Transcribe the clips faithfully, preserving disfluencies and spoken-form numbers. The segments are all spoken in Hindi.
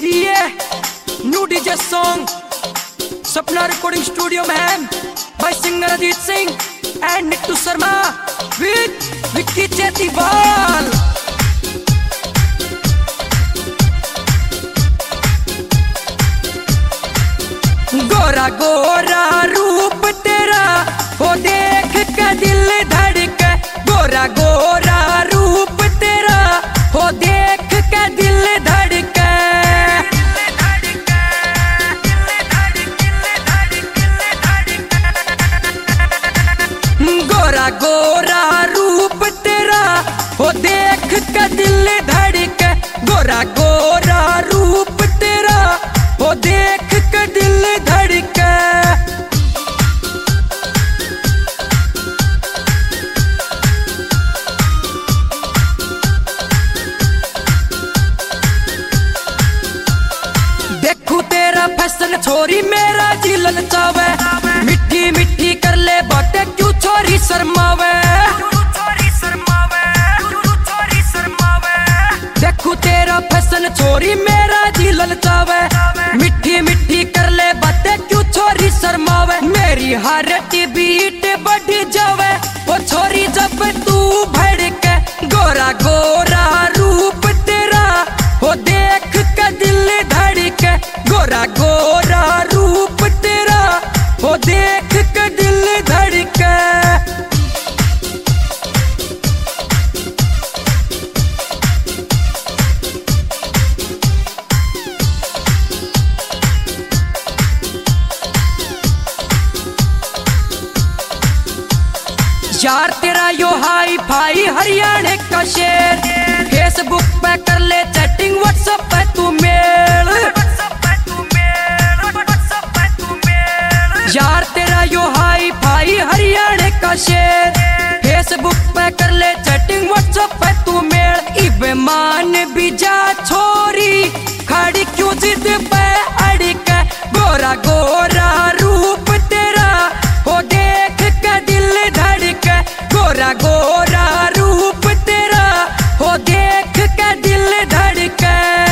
ये new DJ song Sapna recording studio में है by singer Ajit Singh and Nittu Sharma with Vicky Chetiwal. गोरा गोरा रूप तेरा वो देख के दिल धड़के, गोरा गोरा रूप तेरा वो देख के दिल धड़के। गोरा गोरा रूप तेरा वो देख के दिल धड़के, गोरा गोरा रूप तेरा वो देख के दिल धड़के। देखू तेरा फैशन छोरी मेरा जी ललचावे, मिठी मिठी कर ले बाटे क्यों छोरी शर्मावे। देखू तेरा फैशन छोरी मेरा जी ललचावे, मिठी मिठी कर ले बाटे क्यों छोरी शर्मावे। मेरी हार्ट बीट बढ़ जावे वो छोरी जब तू भड़के, गोरा गोरा रूप तेरा वो देख के दिल धड़के, गोरा गोरा रूप तेरा वो देख के दिल धड़के। यार तेरा यो हाई फाई हरियाणा का शेर, फेसबुक पे कर ले चैटिंग व्हाट्सएप पे तू मेल। यार तेरा यो हाई फाई हरियाणा का शेर, फेसबुक पे कर ले चैटिंग व्हाट्सएप पे तू मेल। इबे मान भी जा छोरी खड़ी क्यों जिद पे अड़के, गोरा गोरा रूप तेरा वो देख के दिल धड़के, गोरा गोरा रूप तेरा वो देख के दिल धड़के।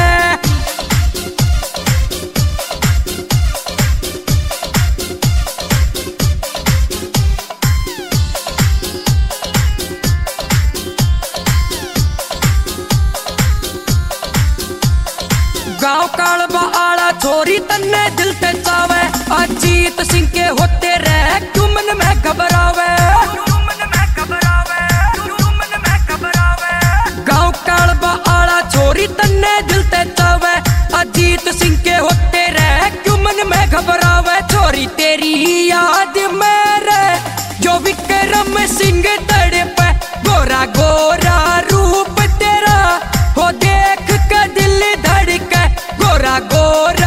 गाँव कालबा आला छोरी तन्ने दिल ते चावे, अजीत सिंह के होते रह क्यों मन में घबरावे। गाँव कालबा आला छोरी तन्ने दिल ते चावे, अजीत सिंह के होते रह क्यों मन में घबरावे। छोरी तेरी याद मेरे जो विक्रम सिंह तड़पे, गोरा गोरा रूप तेरा वो देख के दिल धड़के, गोरा गोरा